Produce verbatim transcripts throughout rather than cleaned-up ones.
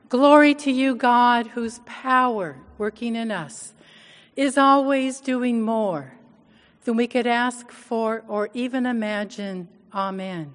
Glory to you, God, whose power working in us is always doing more than we could ask for or even imagine. Amen.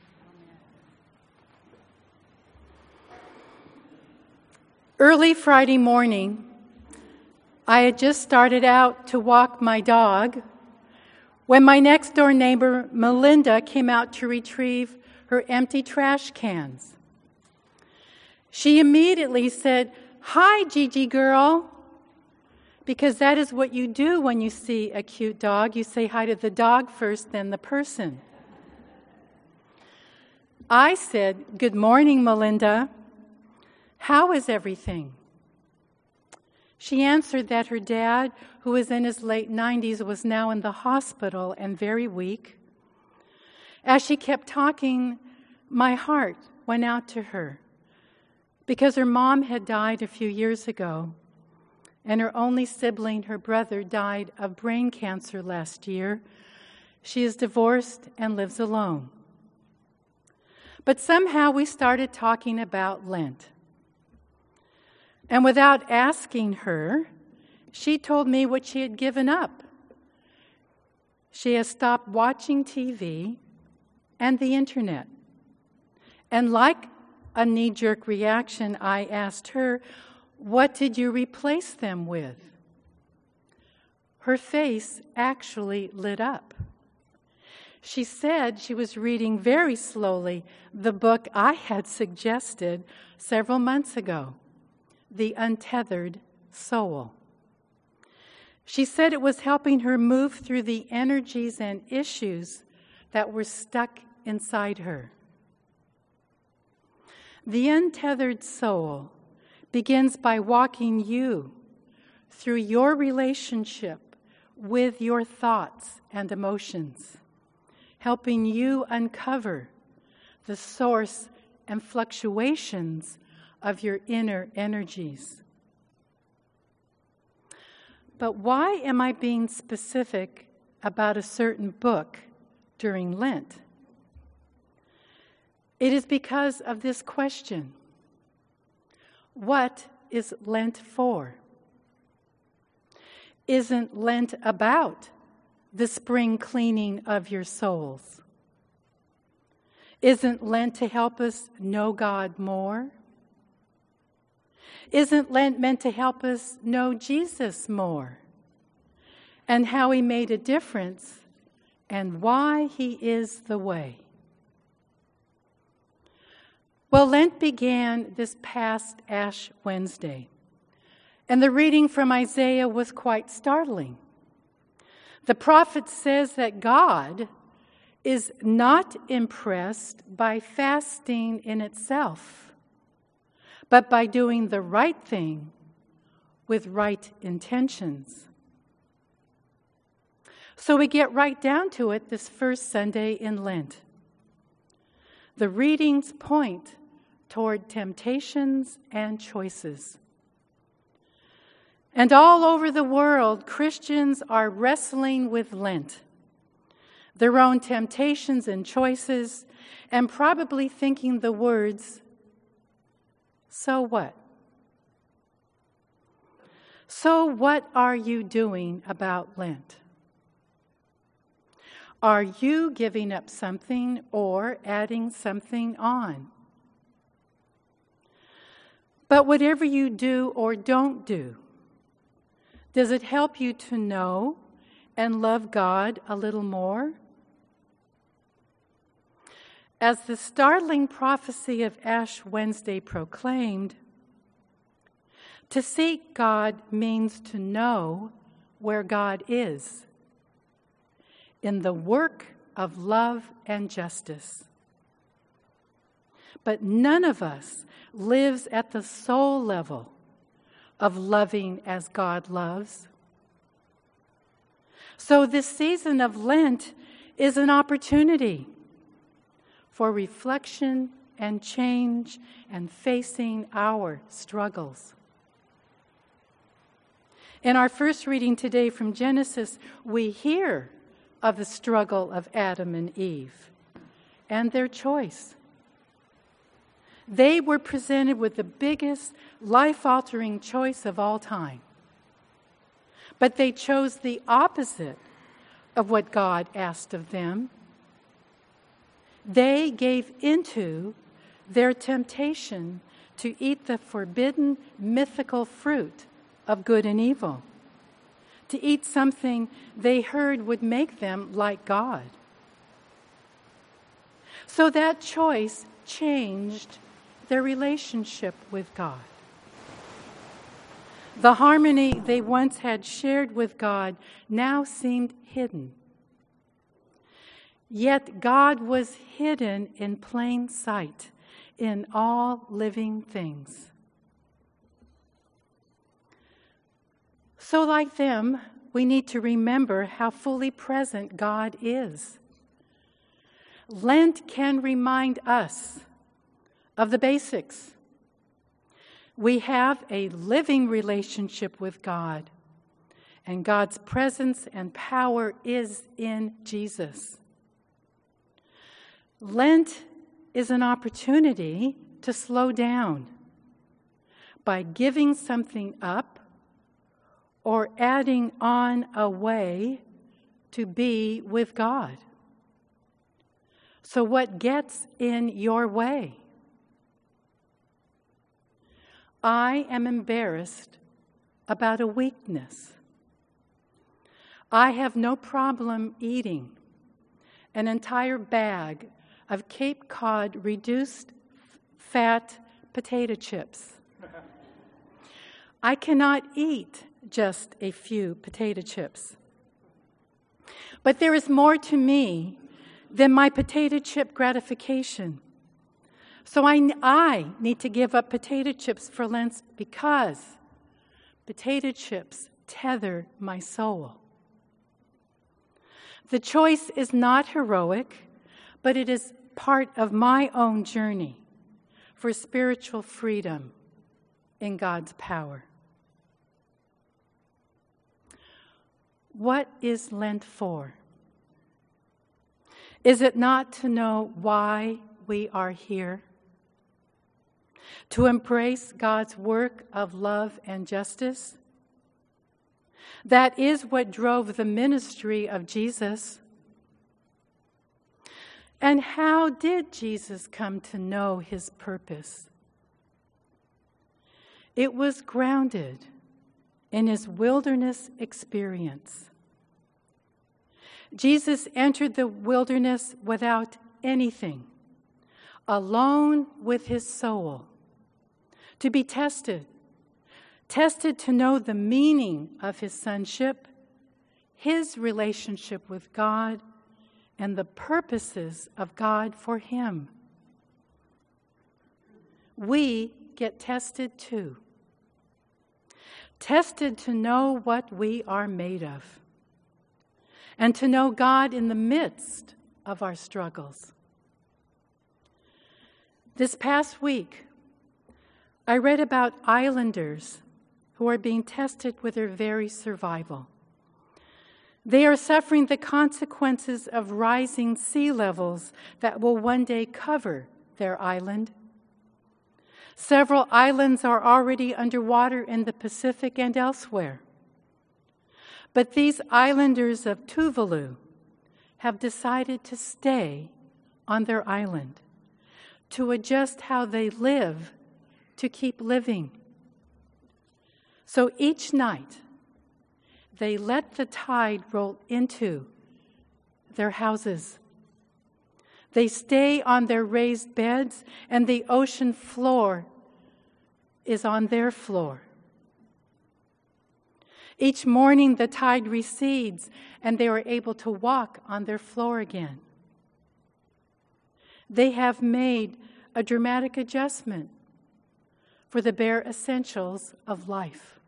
Early Friday morning, I had just started out to walk my dog when my next-door neighbor, Melinda, came out to retrieve her empty trash cans. She immediately said, "Hi, Gigi girl," because that is what you do when you see a cute dog. You say hi to the dog first, then the person. I said, "Good morning, Melinda. How is everything?" She answered that her dad, who was in his late nineties, was now in the hospital and very weak. As she kept talking, my heart went out to her because her mom had died a few years ago, and her only sibling, her brother, died of brain cancer last year. She is divorced and lives alone. But somehow we started talking about Lent. And without asking her, she told me what she had given up. She has stopped watching T V and the internet. And like a knee-jerk reaction, I asked her, "What did you replace them with?" Her face actually lit up. She said she was reading very slowly the book I had suggested several months ago, The Untethered Soul. She said it was helping her move through the energies and issues that were stuck inside her. The untethered soul begins by walking you through your relationship with your thoughts and emotions, helping you uncover the source and fluctuations of your inner energies. But why am I being specific about a certain book during Lent? It is because of this question. What is Lent for? Isn't Lent about the spring cleaning of your souls? Isn't Lent to help us know God more? Isn't Lent meant to help us know Jesus more and how he made a difference and why he is the way? Well, Lent began this past Ash Wednesday, and the reading from Isaiah was quite startling. The prophet says that God is not impressed by fasting in itself, but by doing the right thing with right intentions. So we get right down to it this first Sunday in Lent. The readings point toward temptations and choices. And all over the world, Christians are wrestling with Lent, their own temptations and choices, and probably thinking the words, "So what?" So what are you doing about Lent? Are you giving up something or adding something on? But whatever you do or don't do, does it help you to know and love God a little more? As the startling prophecy of Ash Wednesday proclaimed, to seek God means to know where God is, in the work of love and justice. But none of us lives at the soul level of loving as God loves. So this season of Lent is an opportunity for reflection and change and facing our struggles. In our first reading today from Genesis, we hear of the struggle of Adam and Eve and their choice. They were presented with the biggest life-altering choice of all time. But they chose the opposite of what God asked of them. They gave into their temptation to eat the forbidden mythical fruit of good and evil, to eat something they heard would make them like God. So that choice changed their relationship with God. The harmony they once had shared with God now seemed hidden. Yet God was hidden in plain sight in all living things. So, like them, we need to remember how fully present God is. Lent can remind us of the basics. We have a living relationship with God, and God's presence and power is in Jesus. Lent is an opportunity to slow down by giving something up or adding on a way to be with God. So what gets in your way? I am embarrassed about a weakness. I have no problem eating an entire bag of Cape Cod reduced fat potato chips. I cannot eat just a few potato chips. But there is more to me than my potato chip gratification. So I, I need to give up potato chips for Lent because potato chips tether my soul. The choice is not heroic, but it is part of my own journey for spiritual freedom in God's power. What is Lent for? Is it not to know why we are here? To embrace God's work of love and justice? That is what drove the ministry of Jesus. And how did Jesus come to know his purpose? It was grounded in his wilderness experience. Jesus entered the wilderness without anything, alone with his soul, to be tested, tested to know the meaning of his sonship, his relationship with God, and the purposes of God for him. We get tested too. Tested to know what we are made of, and to know God in the midst of our struggles. This past week, I read about islanders who are being tested with their very survival. They are suffering the consequences of rising sea levels that will one day cover their island. Several islands are already underwater in the Pacific and elsewhere. But these islanders of Tuvalu have decided to stay on their island, to adjust how they live, to keep living. So each night, they let the tide roll into their houses. They stay on their raised beds, and the ocean floor is on their floor. Each morning, the tide recedes, and they are able to walk on their floor again. They have made a dramatic adjustment for the bare essentials of life.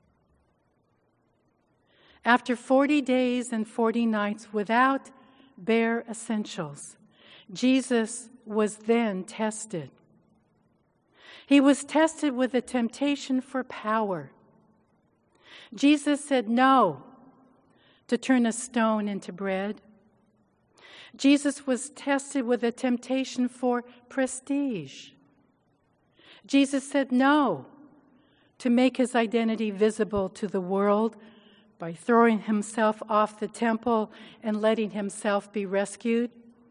After forty days and forty nights without bare essentials, Jesus was then tested. He was tested with a temptation for power. Jesus said no to turn a stone into bread. Jesus was tested with a temptation for prestige. Jesus said no to make his identity visible to the world by throwing himself off the temple and letting himself be rescued.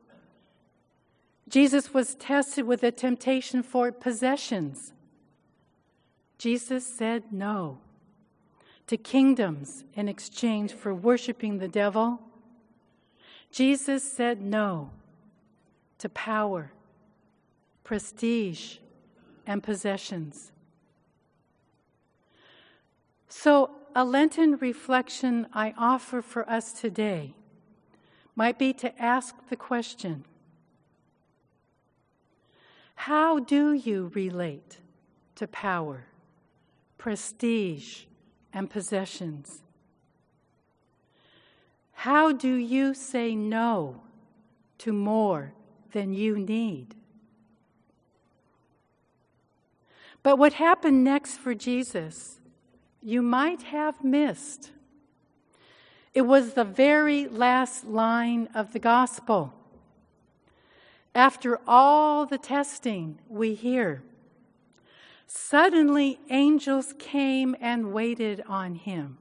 Jesus was tested with a temptation for possessions. Jesus said no to kingdoms in exchange for worshiping the devil. Jesus said no to power, prestige, and possessions. So, a Lenten reflection I offer for us today might be to ask the question, how do you relate to power, prestige, and possessions? How do you say no to more than you need? But what happened next for Jesus, you might have missed. It was the very last line of the gospel. After all the testing we hear, suddenly angels came and waited on him.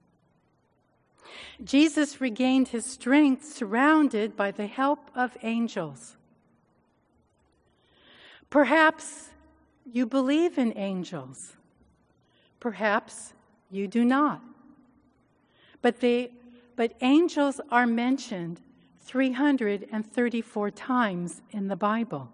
Jesus regained his strength surrounded by the help of angels. Perhaps you believe in angels. Perhaps you do not. But they, but angels are mentioned three hundred thirty-four times in the Bible.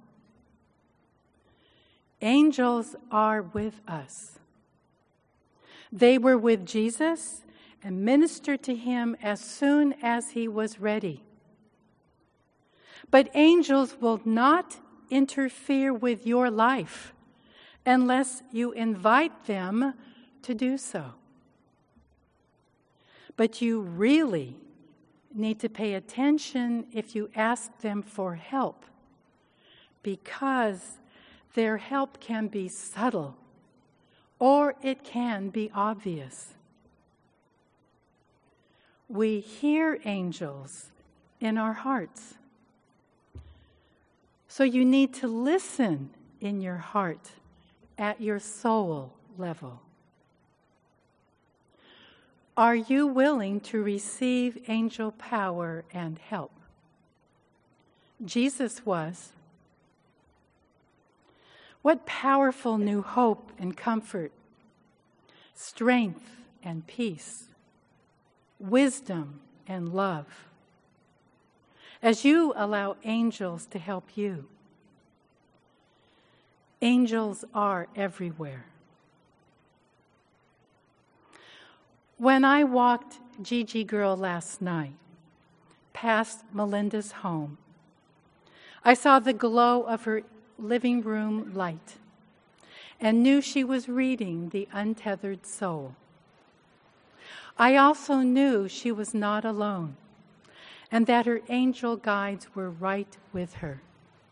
Angels are with us. They were with Jesus and ministered to him as soon as he was ready. But angels will not interfere with your life unless you invite them to do so. But you really need to pay attention if you ask them for help, because their help can be subtle or it can be obvious. We hear angels in our hearts. So you need to listen in your heart at your soul level. Are you willing to receive angel power and help? Jesus was. What powerful new hope and comfort, strength and peace, wisdom and love, as you allow angels to help you. Angels are everywhere. When I walked Gigi Girl last night past Melinda's home, I saw the glow of her living room light and knew she was reading The Untethered Soul. I also knew she was not alone and that her angel guides were right with her.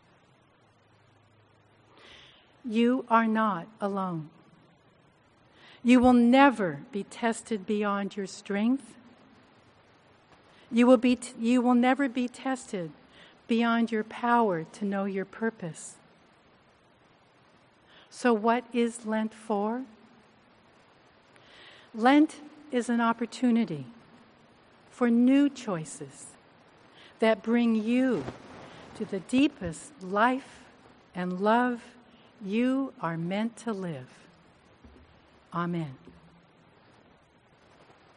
You are not alone. You will never be tested beyond your strength. You will be t- you will never be tested beyond your power to know your purpose. So what is Lent for? Lent is an opportunity for new choices that bring you to the deepest life and love you are meant to live. Amen.